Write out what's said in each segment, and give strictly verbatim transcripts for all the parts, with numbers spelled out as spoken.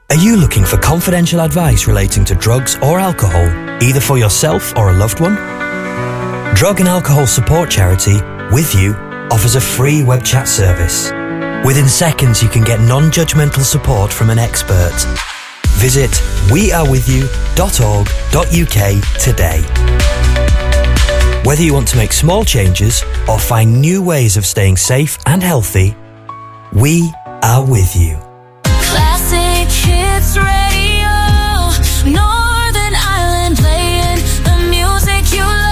Are you looking for confidential advice relating to drugs or alcohol, either for yourself or a loved one? Drug and Alcohol Support Charity, With You, offers a free web chat service. Within seconds, you can get non-judgmental support from an expert. Visit we are with you dot org dot U K today. Whether you want to make small changes or find new ways of staying safe and healthy, we are with you. Classic Hits Radio, Northern Ireland playing the music you love.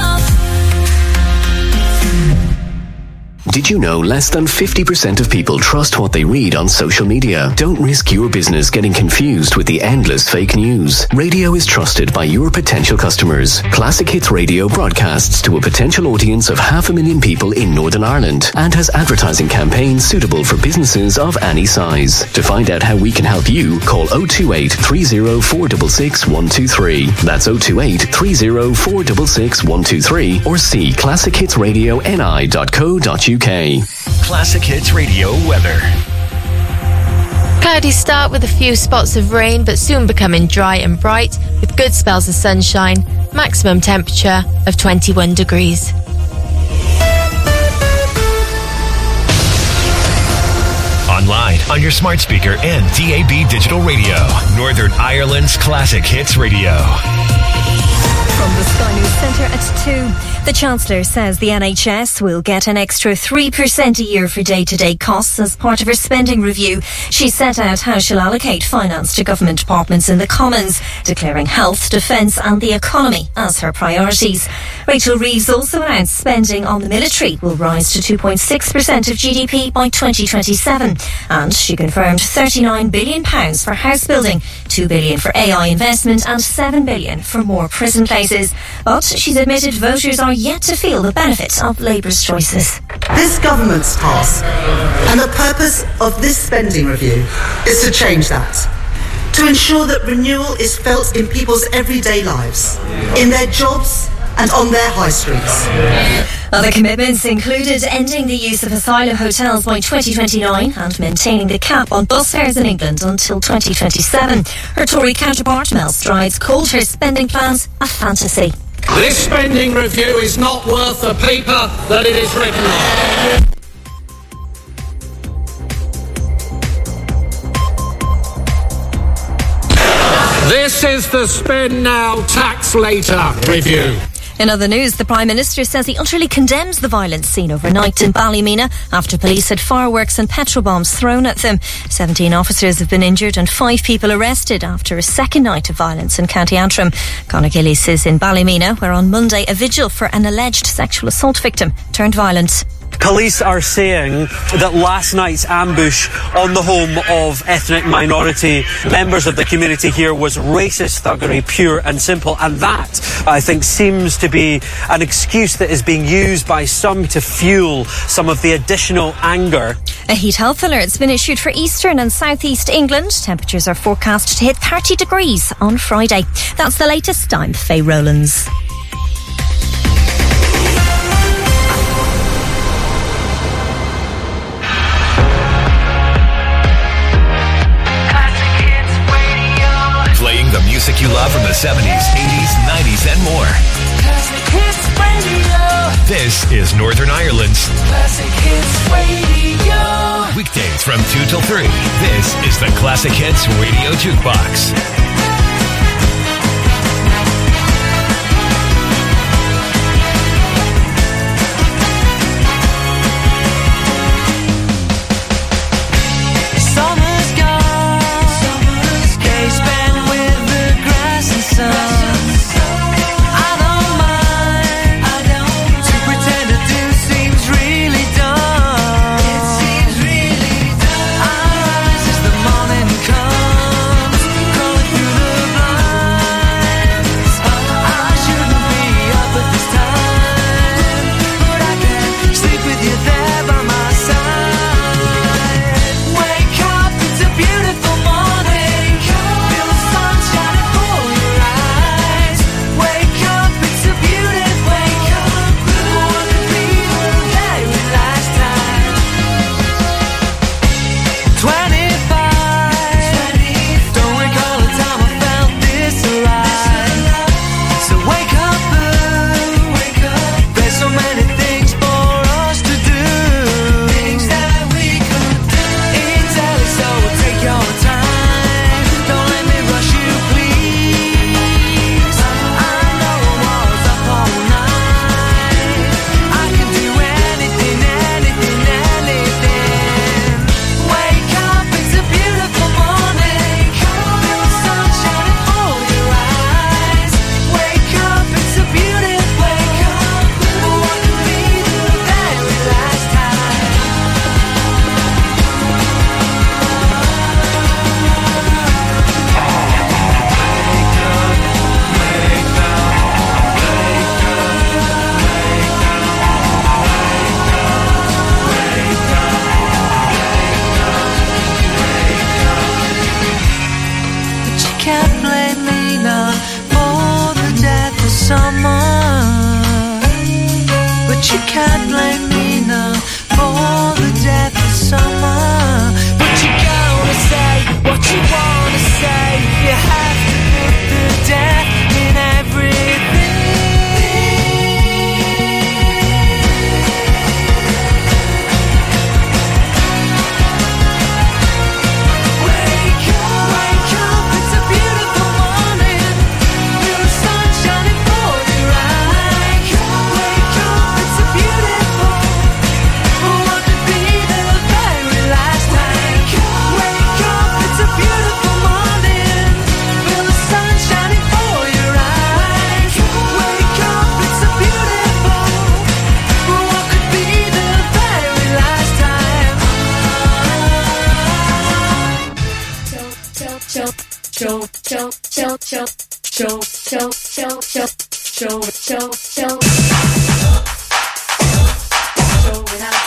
Did you know less than fifty percent of people trust what they read on social media? Don't risk your business getting confused with the endless fake news. Radio is trusted by your potential customers. Classic Hits Radio broadcasts to a potential audience of half a million people in Northern Ireland and has advertising campaigns suitable for businesses of any size. To find out how we can help you, call oh two eight, three oh four six six, one two three. That's oh two eight, three oh four six six, one two three or see classic hits radio n i dot co dot u k. Classic Hits Radio weather. Cloudy start with a few spots of rain, but soon becoming dry and bright with good spells of sunshine. Maximum temperature of twenty-one degrees. Online, on your smart speaker and D A B digital radio. Northern Ireland's Classic Hits Radio. From the Sky News Centre at two. The Chancellor says the N H S will get an extra three percent a year for day-to-day costs as part of her spending review. She set out how she'll allocate finance to government departments in the Commons, declaring health, defence and the economy as her priorities. Rachel Reeves also announced spending on the military will rise to two point six percent of G D P by twenty twenty-seven. And she confirmed thirty-nine billion pounds for house building, two billion pounds for A I investment and seven billion pounds for more prison places. But she's admitted voters are yet to feel the benefits of Labour's choices. This government's task and the purpose of this spending review is to change that. To ensure that renewal is felt in people's everyday lives, in their jobs and on their high streets. Other commitments included ending the use of asylum hotels by twenty twenty-nine and maintaining the cap on bus fares in England until twenty twenty-seven. Her Tory counterpart, Mel Strides, called her spending plans a fantasy. This spending review is not worth the paper that it is written on. This is the Spend Now, Tax Later review. In other news, the Prime Minister says he utterly condemns the violence seen overnight in Ballymena after police had fireworks and petrol bombs thrown at them. seventeen officers have been injured and five people arrested after a second night of violence in County Antrim. Conor Gillies is in Ballymena, where on Monday a vigil for an alleged sexual assault victim turned violent. Police are saying that last night's ambush on the home of ethnic minority members of the community here was racist thuggery, pure and simple. And that, I think, seems to be an excuse that is being used by some to fuel some of the additional anger. A heat health alert's been issued for eastern and southeast England. Temperatures are forecast to hit thirty degrees on Friday. That's the latest. I'm Faye Rowlands. The music you love from the seventies, eighties, nineties, and more. Classic Hits Radio. This is Northern Ireland's Classic Hits Radio. Weekdays from two till three. This is the Classic Hits Radio Jukebox. Through the show, show, show, show, show, show, show, show, show, show. Show it out.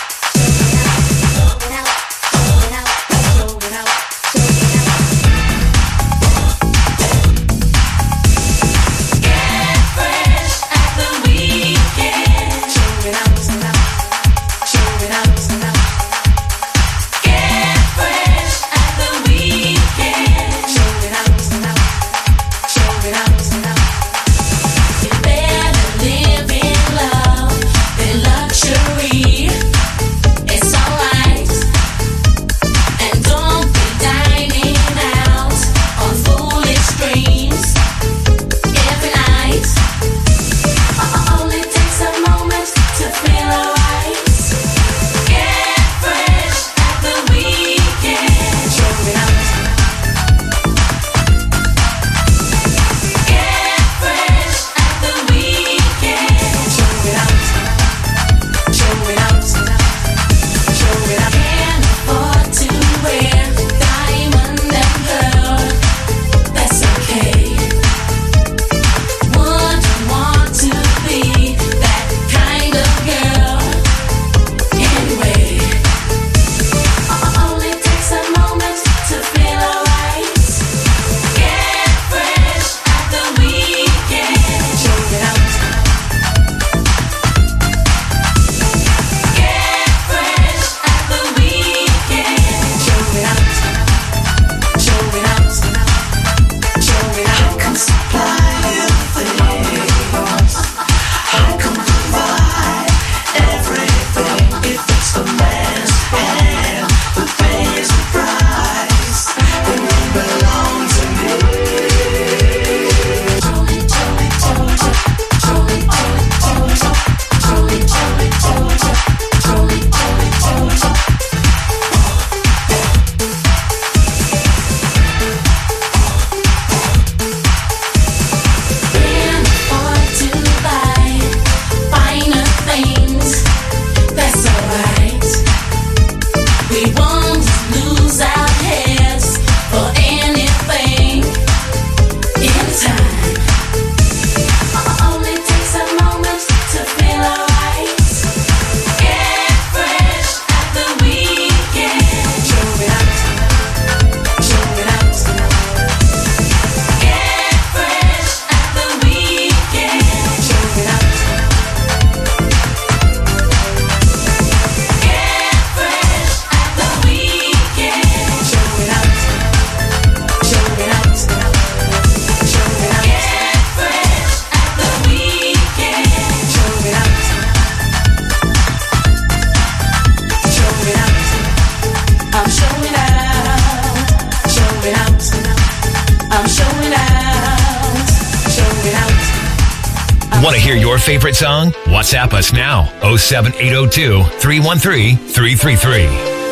Want to hear your favorite song? WhatsApp us now. oh seven eight oh two, three one three, three three three.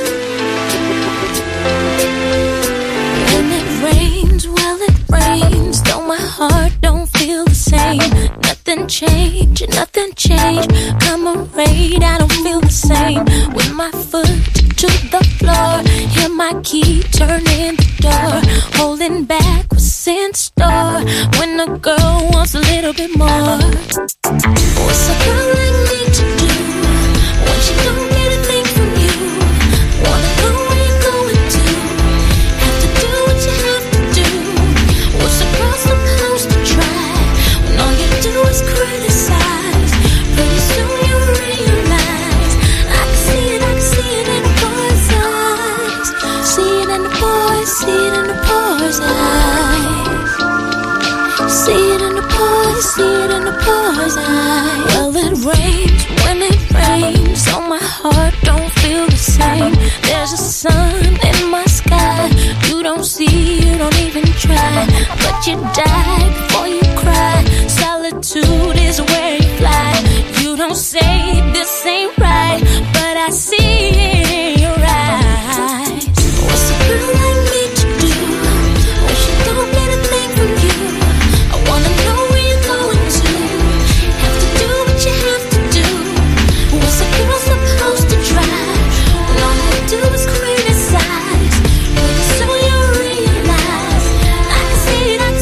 When it rains, well it rains, though my heart don't feel the same. Nothing changed, nothing changed. Comrade, I don't feel the same. With my foot to the floor, hear my key turning the door. Holding back what's in store. When a girl wants a little bit more. What's a girl like me to do when she don't get a thing from you? Wanna know where you're going to? Have to do what you have to do. What's a girl supposed to try when all you do is criticize? Pretty soon you realize I can see it, I can see it in the boy's eyes. See it in the boys, see it in the boys' eyes. See it in the boys, see it in the boys' eyes. Well, it rains when it rains, so my heart don't feel the same. There's a sun in my sky. You don't see, you don't even try, but you die before you cry. Solitude is where you fly. You don't say this ain't right, but I see it in your eyes. What's a girl like me to do when she don't get a thing from you? I wanna know where you're going to. Have to do what you have to do. What's a girl supposed to try when all you do is criticize? Pretty soon you realize I can see it, I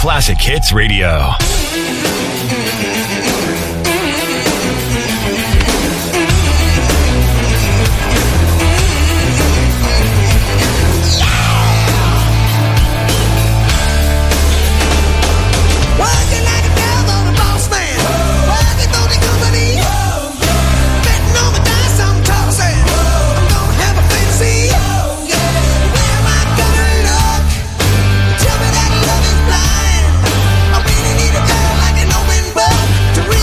Classic Hits Radio. To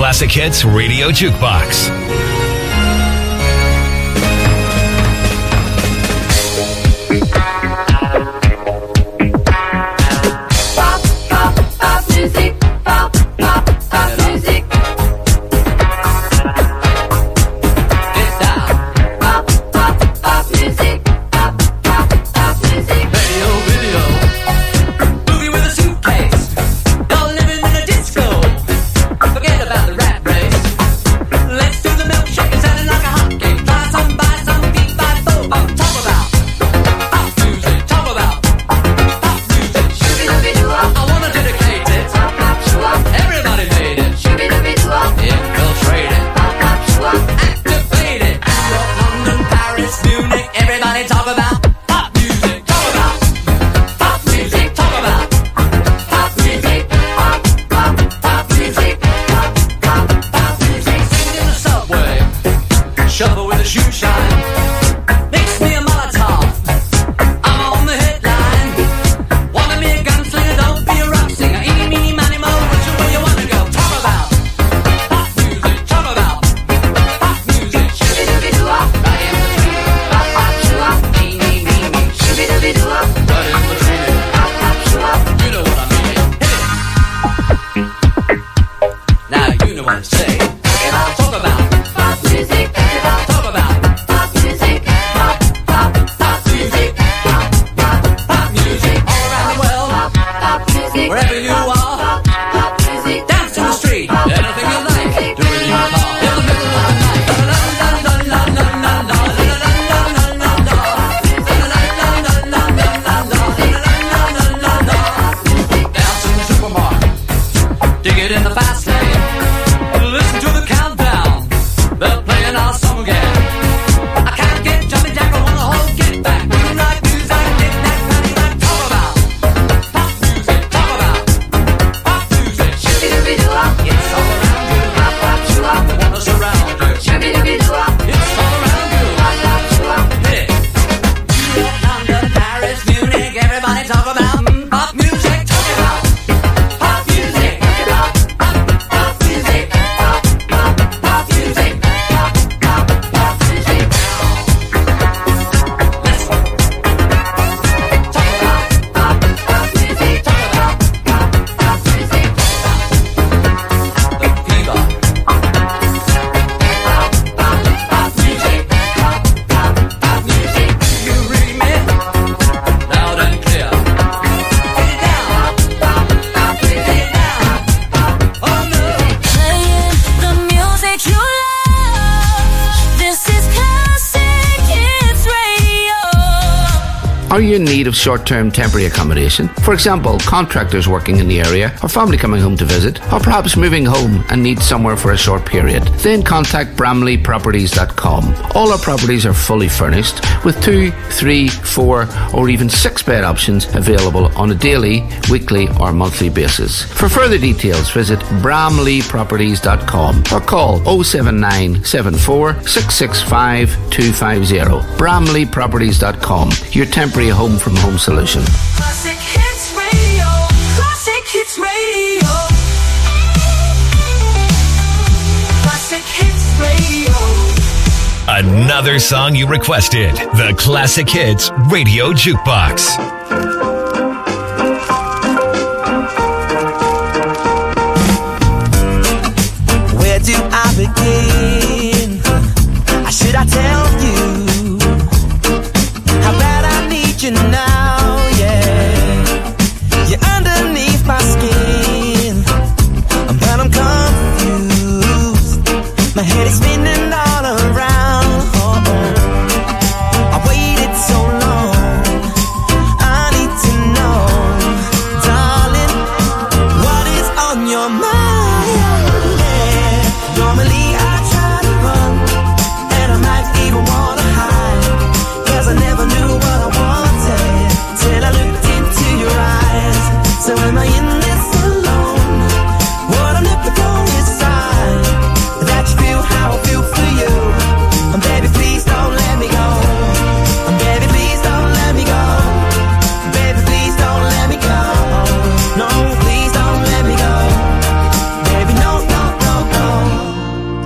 Classic Hits Radio Jukebox. Are you in need of short-term temporary accommodation? For example, contractors working in the area, or family coming home to visit, or perhaps moving home and need somewhere for a short period? Then contact Bramley Properties dot com. All our properties are fully furnished with two, three, four, or even six-bed options available on a daily, weekly, or monthly basis. For further details, visit Bramley Properties dot com or call oh seven nine seven four six six five two five zero. Bramley Properties dot com, your temporary home from home solution. Classic Hits Radio. Classic Hits Radio. Classic Hits Radio. Another song you requested. The Classic Hits Radio Jukebox. Where do I begin? Should I tell you how bad I need you now? Yeah, you're underneath my skin, but I'm confused. My head is spinning all around. I waited so long. I need to know, darling, what is on your mind? Yeah, normally I try to run, and I might even wanna hide, 'cause I never knew what I wanted till I looked into your eyes. So am I in this alone? What I'm looking for is sign that you feel how I feel for you.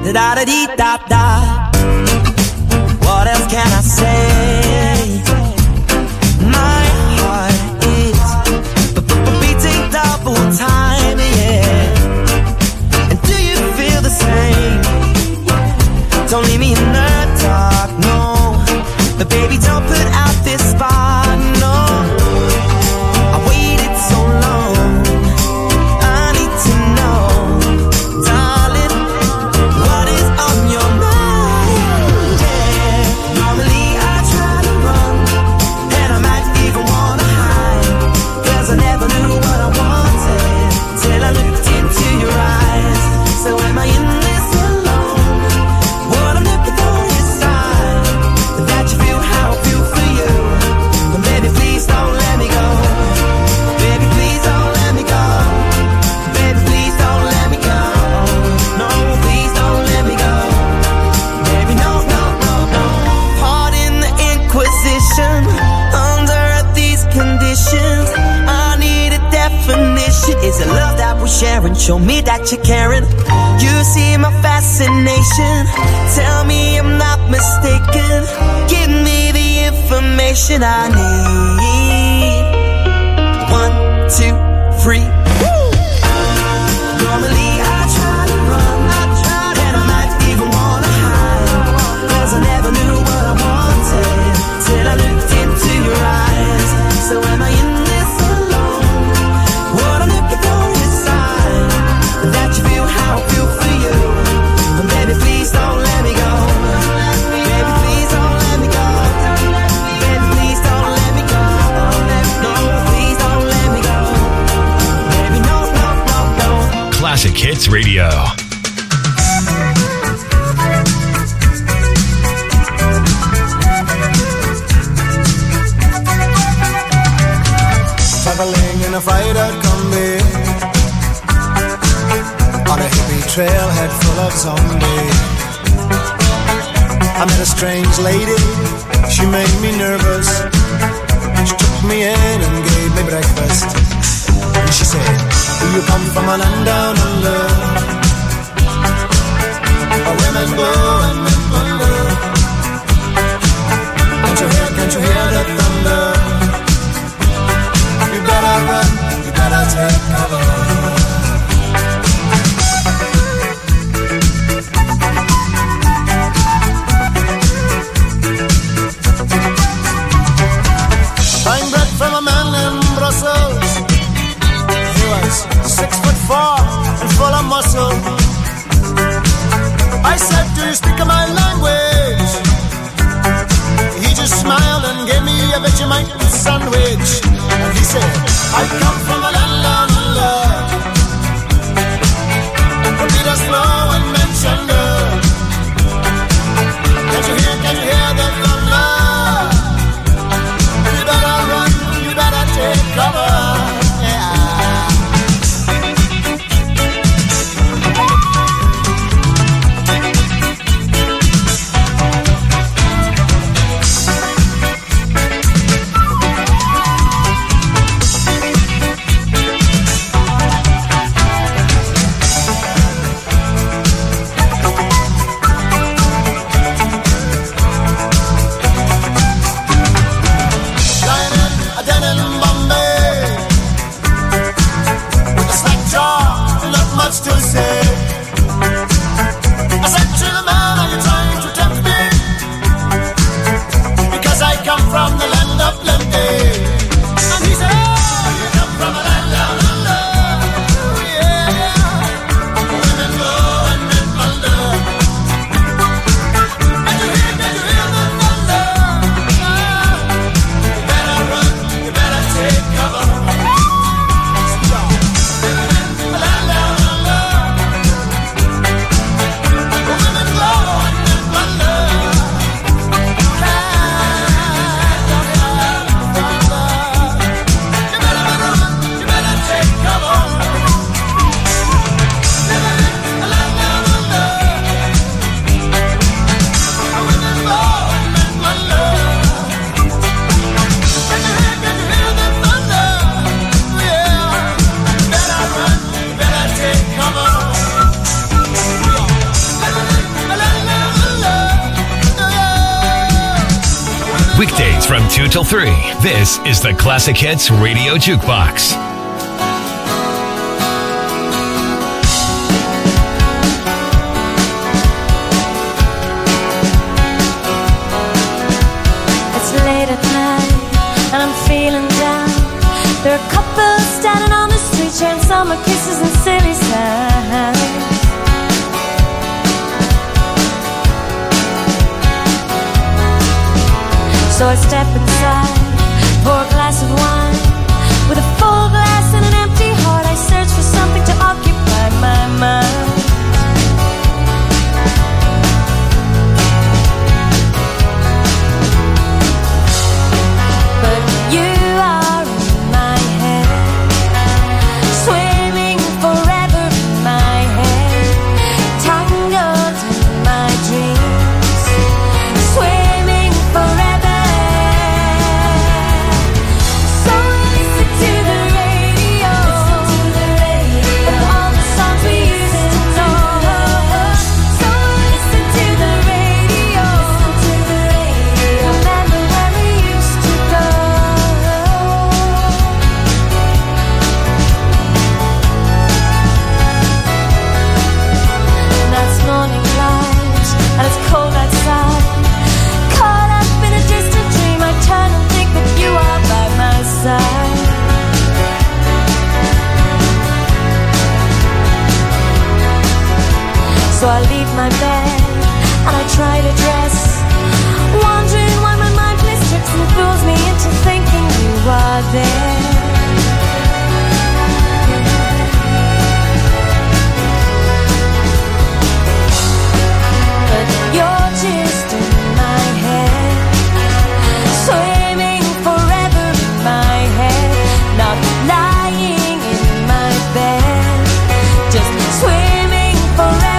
da da dee da da. What else can I say? My heart is beating double time, yeah. And do you feel the same? Don't leave me in the dark, no. But baby, don't put out this spark, no. I waited so long, I need to know, darling, what is on your mind? Yeah, normally I try to run, and I might even wanna hide, 'cause I never knew what I wanted till I looked into your eyes. So am I in this alone? What I'm looking for is sign that you feel how I feel for you. But baby, please don't let me go. Baby, please don't let me go. Baby, please don't let me go. No, please don't let me go. Baby, no, no, no, no. Pardon the Inquisition. Under these conditions, I need a definition. Is it love that we're sharing? Show me that you're caring. You see my fascination. Tell me I'm not mistaken. Give me the information I need. One, two, three. Woo! Normally I try to run, I try to, and I might even wanna hide, 'cause I never knew what I wanted till I looked into your eyes. So am I in this alone? What I'm looking for is sign that you feel how I feel for you. But baby, please don't let me go. Baby, please don't let me go. Baby, please don't let me go. No, please don't let me go. Baby, no, no, no, no. Classic Hits Radio. Traveling in a fried-out Combi on a hippie trailhead full of zombies. I met a strange lady, she made me nervous. She took me in and gave me breakfast. And she said, do you come from a land down under, where women go and men wonder? Can't you hear, can't you hear the thunder? You better run, you better take cover. Buying bread from a man in Brussels. He was six foot four and full of muscle. I said, do you speak my language? He just smiled and gave me a Vegemite sandwich. And he said, I come from a land down under, where Peter Slow and Mentioner. Can't you hear, can't you hear the thunder? You better run, you better take cover. Weekdays from two till three. This is the Classic Hits Radio Jukebox. It's late at night and I'm feeling down. There are couples standing on the street sharing summer kisses and silly sounds. So I step inside, pour a glass of wine. With a full glass and an empty heart, I search for something to occupy my mind. But you are in my head, swimming forever in my head, tangled in my dreams, swimming forever. So I leave my bed and I try to dress, wondering why my mind plays tricks and fools me into thinking you are there. But you're just in my head, swimming forever in my head, not lying in my bed, just swimming forever.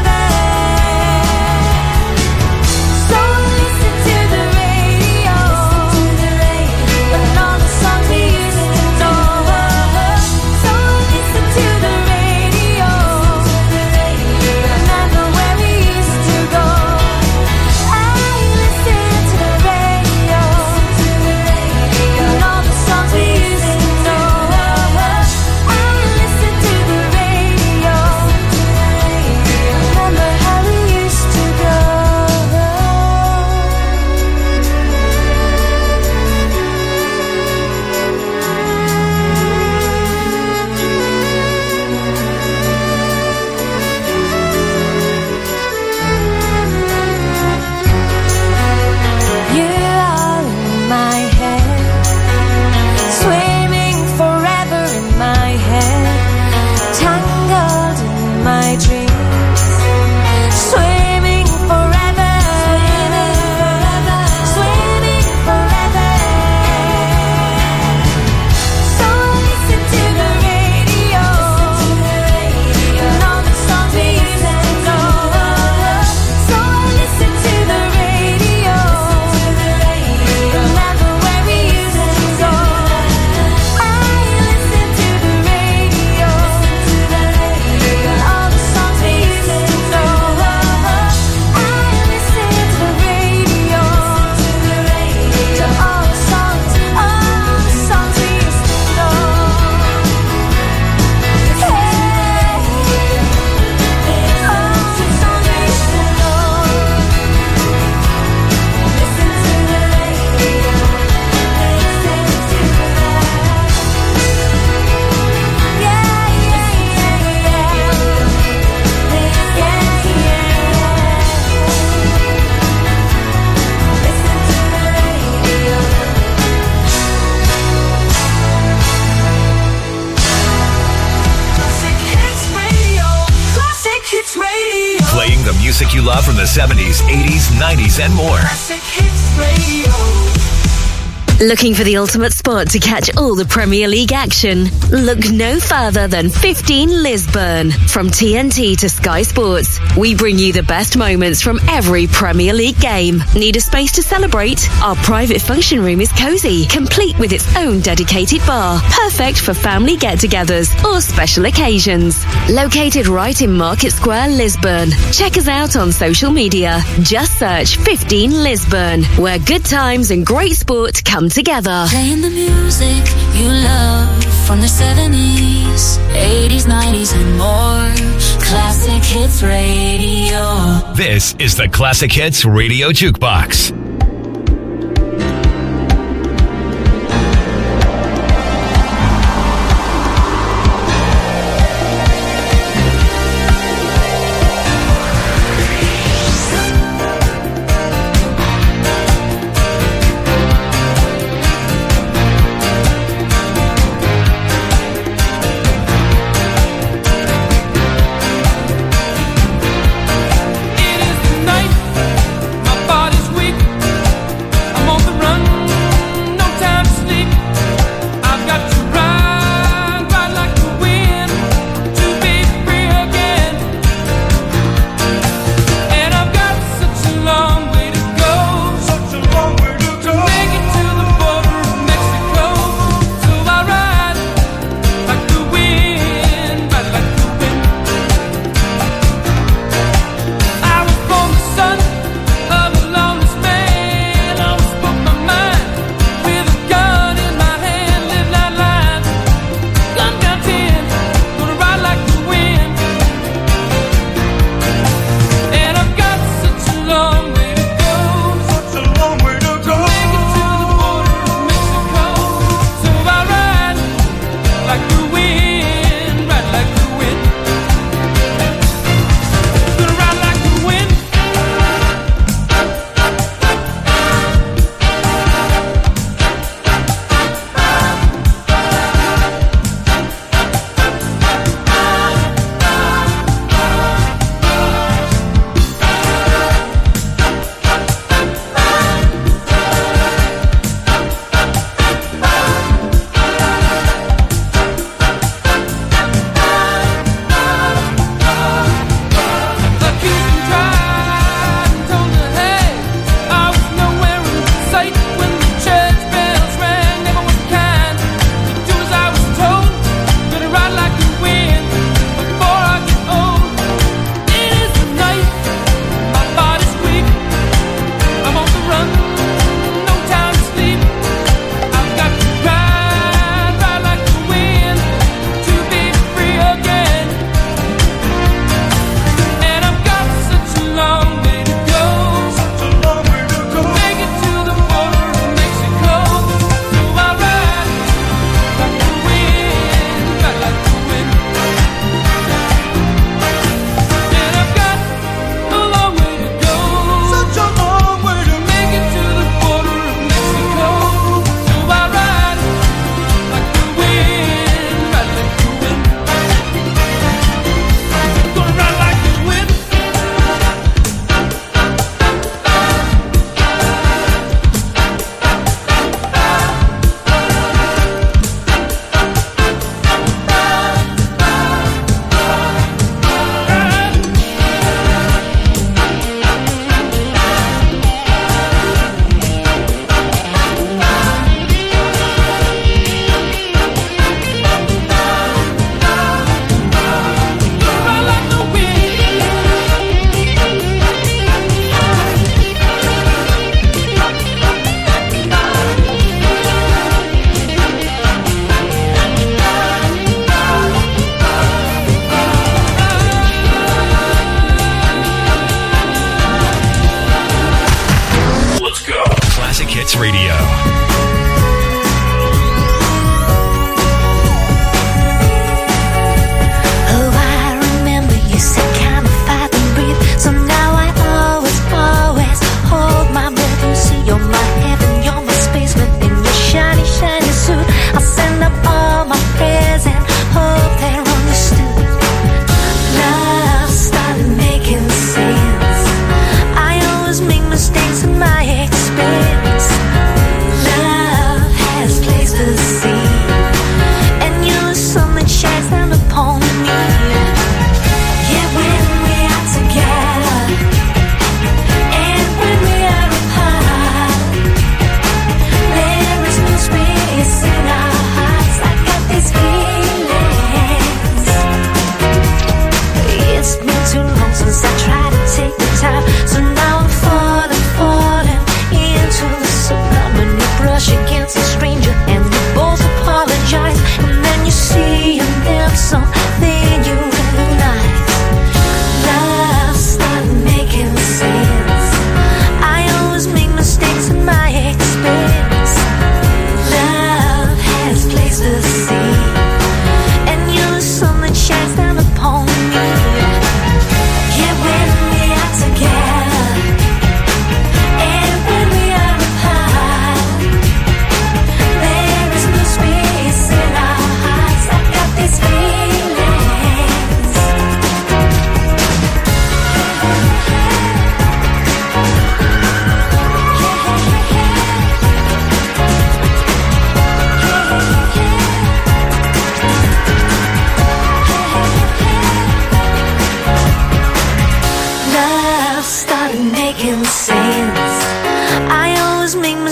Music you love from the seventies, eighties, nineties, and more. Classic Hits Radio. Looking for the ultimate spot to catch all the Premier League action? Look no further than fifteen Lisburn. From T N T to Sky Sports, we bring you the best moments from every Premier League game. Need a space to celebrate? Our private function room is cosy, complete with its own dedicated bar. Perfect for family get-togethers or special occasions. Located right in Market Square, Lisburn. Check us out on social media. Just search fifteen Lisburn, where good times and great sport come together. Playing the music you love from the seventies, eighties, nineties and more. Classic Hits Radio. This is the Classic Hits Radio Jukebox. Mistakes in my experience.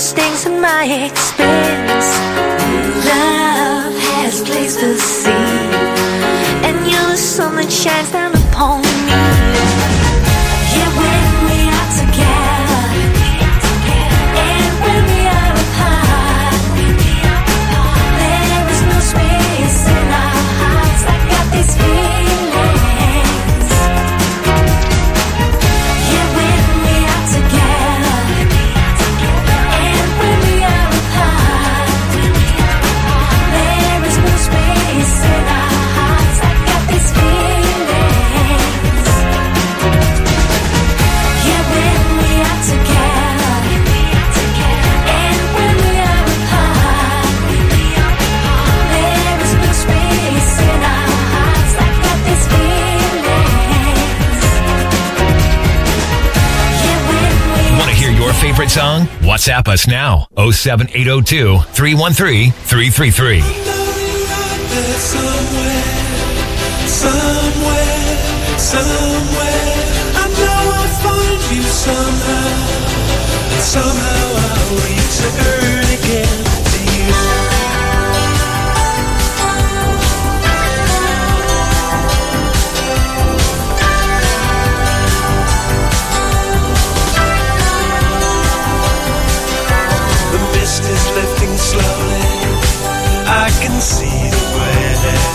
stings in my expense. Love has placed the seed, and you're the sun that shines down upon me. Yeah, when we are together, and when we are apart, there is no space in our hearts. I got these feelings. Yeah, when we are together, and when we are apart, there is no space in our hearts. I got these feelings. Yeah, when we are together, and when we are apart, there is no space in our hearts. I got these feelings. Yeah, when we Want to hear your favorite song? WhatsApp us now. oh seven eight oh two, three one three, three three three. Somewhere, somewhere, somewhere, I know I'll find you somehow, and somehow I'll return again to you. The mist is lifting slowly, I can see the way,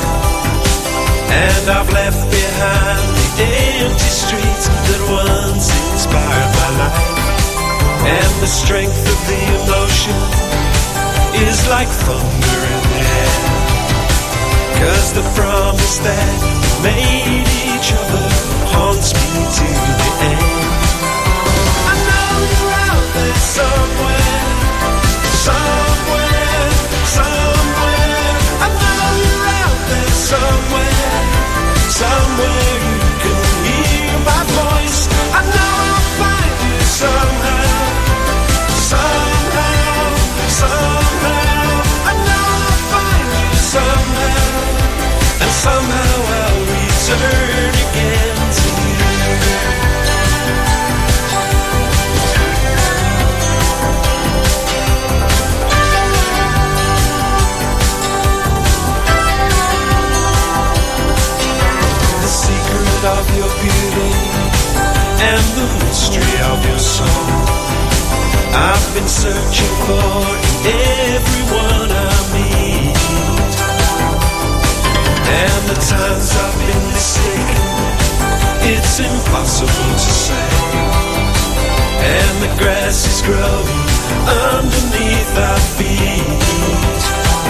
and I've left behind the empty streets that once inspired my life. And the strength of the emotion is like thunder in the air, 'cause the promise that we made each other haunts me to the end. I know you're out there somewhere, somewhere, somewhere. I know you're out there somewhere, somewhere you can hear my voice. I know I'll find you somehow, somehow, somehow. I know I'll find you somehow, and somehow I'll return again to you. The secret of your beauty and the mystery of your soul, I've been searching for in everyone I meet. And the times I've been mistaken, it's impossible to say. And the grass is growing underneath our feet.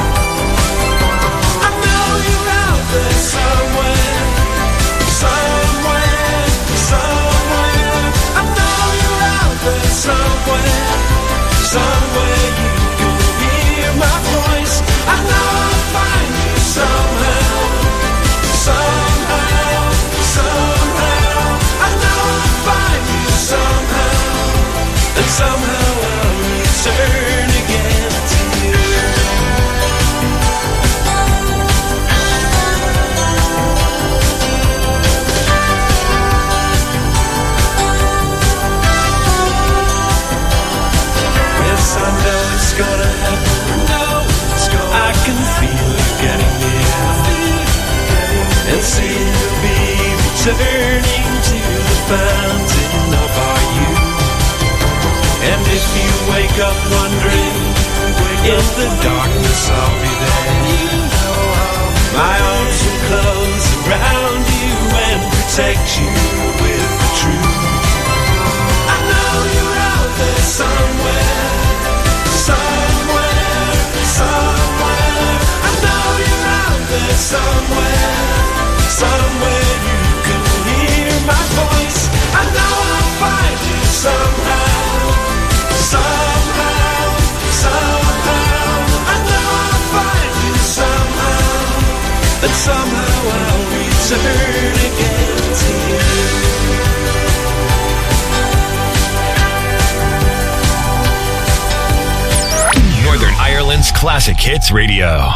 I know you're out there somewhere, somewhere, somewhere. I know you're out there somewhere, somewhere you can hear my voice. I know I'll find you somehow, somehow, somehow. I know I'll find you somehow, and somehow I'll return again to you. Yes, I know it's gonna happen. I can feel you getting near, and soon you'll be returning to the fountain of our youth. And if you wake up wondering, in the darkness I'll be there. My arms will close around you and protect you with the truth. I know you're out there somewhere, somewhere, somewhere. I know you're out there somewhere, somewhere you can hear my voice. I know I'll find you somehow, somehow, somehow. I know I'll find you somehow, and somehow I'll return again to you. Northern Ireland's Classic Hits Radio.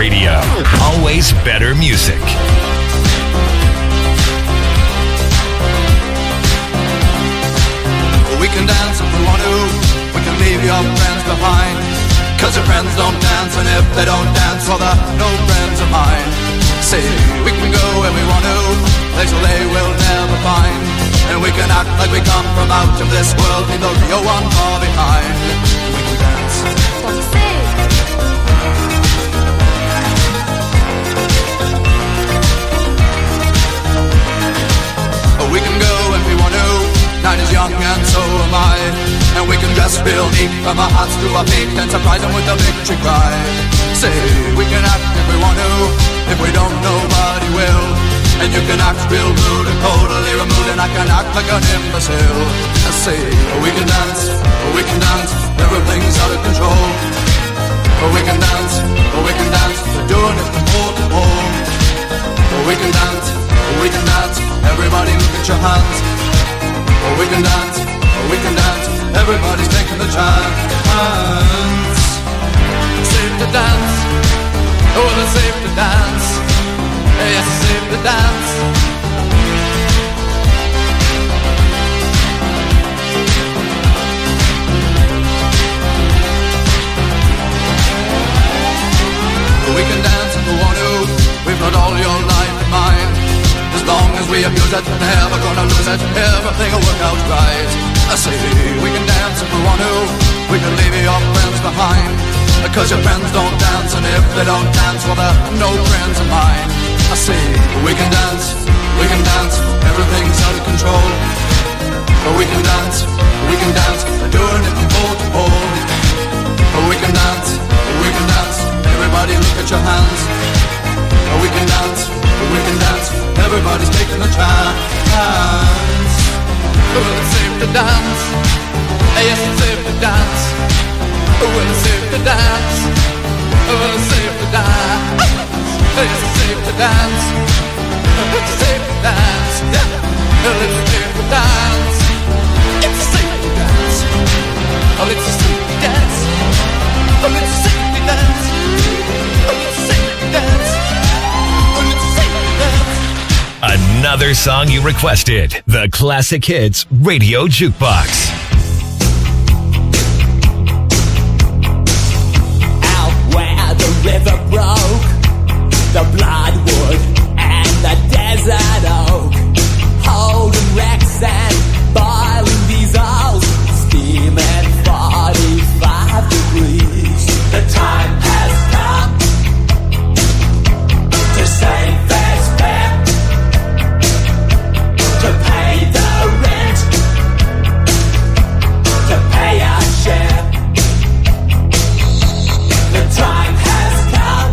Radio. Always better music. We can dance if we want to. We can leave your friends behind. Cause your friends don't dance, and if they don't dance, well, they're no friends of mine. See, we can go where we want to, places they will never find. And we can act like we come from out of this world, leave the real one far behind. We can dance. Oh, we can go when we want to. Night is young and so am I. And we can dress real neat from our hearts to our feet and surprise them with a victory cry. Say, we can act if we want to. If we don't, nobody will. And you can act real rude and totally removed, and I can act like an imbecile. I say, we can dance, we can dance, everything's out of control. We can dance, we can dance, we're doing it from pole to pole. We can dance, we can dance, everybody look at your hands. We can dance, we can dance, everybody's taking the chance. Safe to dance, oh, it's safe to dance. Yes, it's safe to dance. We can dance if we want to. We've got all your life in mind. As long as we abuse it, never gonna lose it. Everything will work out right. I say we can dance if we want to. We can leave your friends behind. Because your friends don't dance, and if they don't dance, well, they're no friends of mine. I say we can dance, we can dance, everything's out of control. But we can dance, we can dance, we're doing it from pole to pole. But we can dance, we can dance, everybody look at your hands. But we can dance, we can dance, everybody's taking a chance. Well, it's safe to dance, yes, it's safe to dance. Well, it's safe to dance, well, it's safe to dance. It's safe to dance. It's safe to dance. Yeah. It's safe to dance. It's safe to dance. Oh, it's safe to dance. Oh, it's safe to dance. Oh, it's safe to dance. Oh, it's safe to dance. Another song you requested. The Classic Hits Radio Jukebox. Out where the river broke, the bloodwood and the desert oak, holding wrecks and boiling diesels, steaming forty-five degrees. The time has come to save fair's fair, to pay the rent, to pay our share. The time has come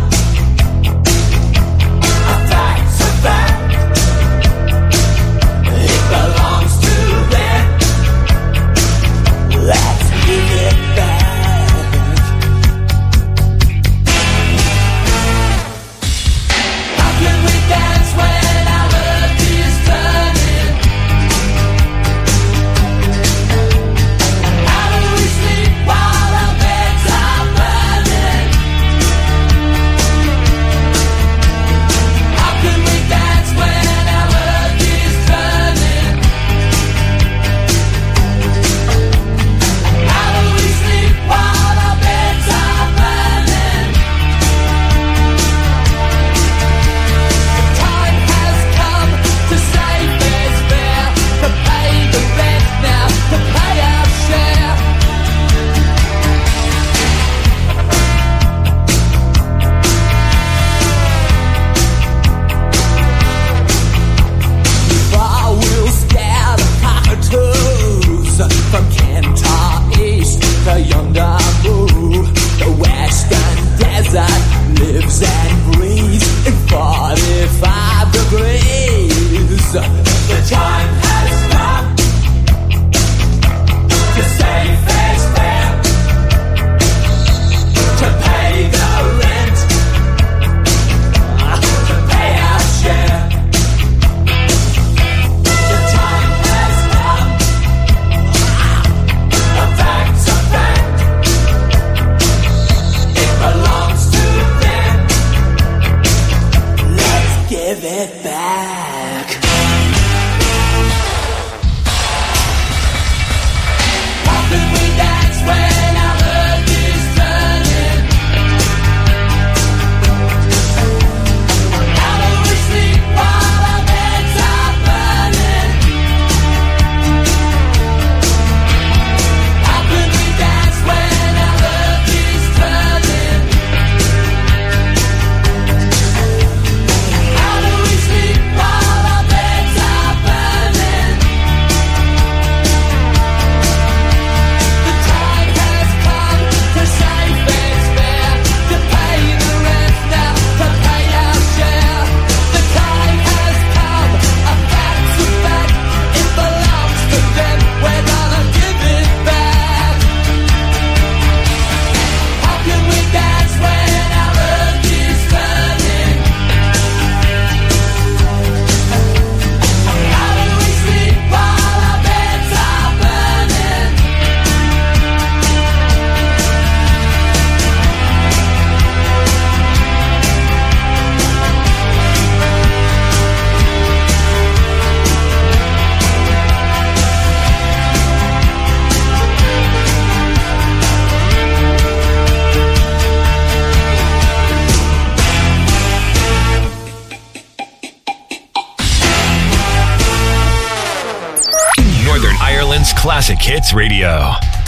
give it back. How could we dance when our earth is turning? How do we sleep while our beds are burning? How could we dance when our earth is turning? How do we sleep while our beds are burning? The time has come to save fair's fair, to pay the rent now, to pay our share. The time has come, a fact's a fact, it belongs to them, we're gonna give it back. How can we dance when our earth is turning? How do we sleep while our beds are burning? Northern Ireland's Classic Hits Radio.